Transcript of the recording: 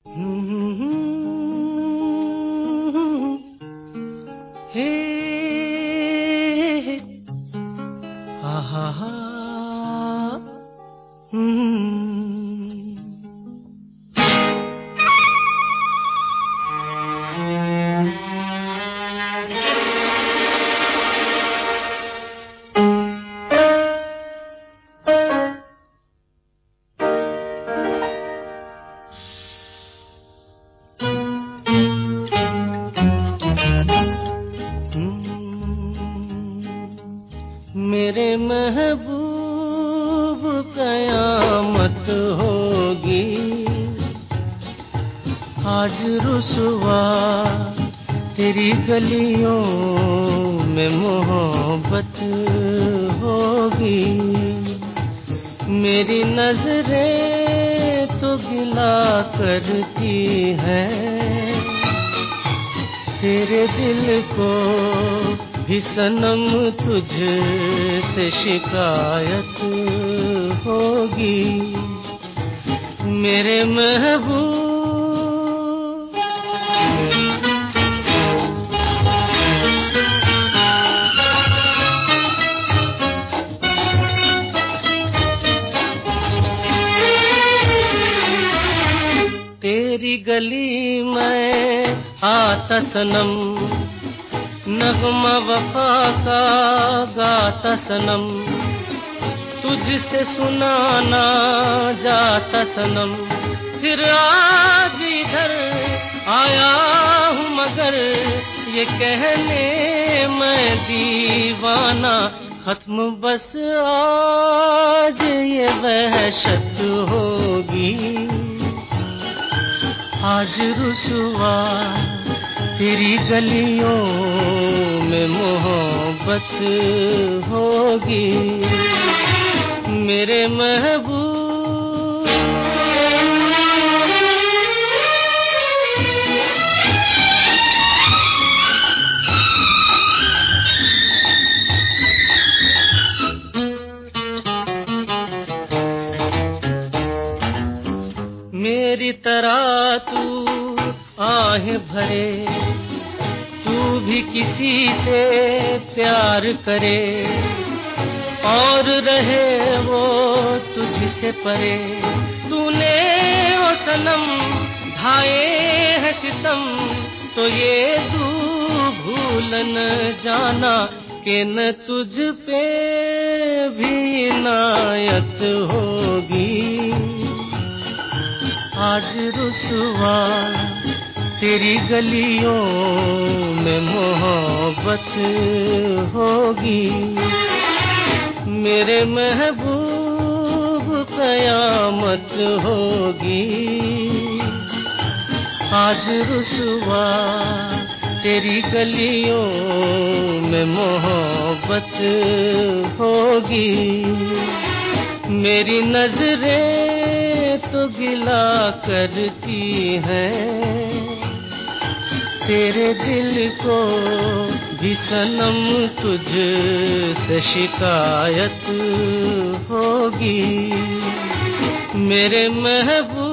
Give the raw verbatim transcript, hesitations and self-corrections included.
ہے ہا ہا ہا میرے محبوب قیامت ہوگی آج رسوا تیری گلیوں میں محبت ہوگی میری نظریں تو گلا کرتی ہیں تیرے دل کو بھی صنم تجھ سے شکایت ہوگی میرے محبوب تیری گلی میں آتا صنم نغمہ وفا کا گاتا صنم تجھ سے سنانا جاتا صنم پھر آج ادھر آیا ہوں مگر یہ کہنے میں دیوانہ ختم بس آج یہ وحشت ہوگی آج رسوا تیری گلیوں میں محبت ہوگی میرے محبوب میری طرح تو آہیں بھرے تو بھی کسی سے پیار کرے اور رہے وہ تجھ سے پرے تو نے وہ صنم ڈھائے ہیں ستم تو یہ تو بھول نہ جانا کہ نہ تجھ پہ بھی عنایت ہوگی آج رسوا تیری گلیوں میں محبت ہوگی میرے محبوب قیامت ہوگی آج رسوا تیری گلیوں میں محبت ہوگی میری نظریں تو گلا کرتی ہیں تیرے دل کو بھی صنم تجھ سے شکایت ہوگی میرے محبوب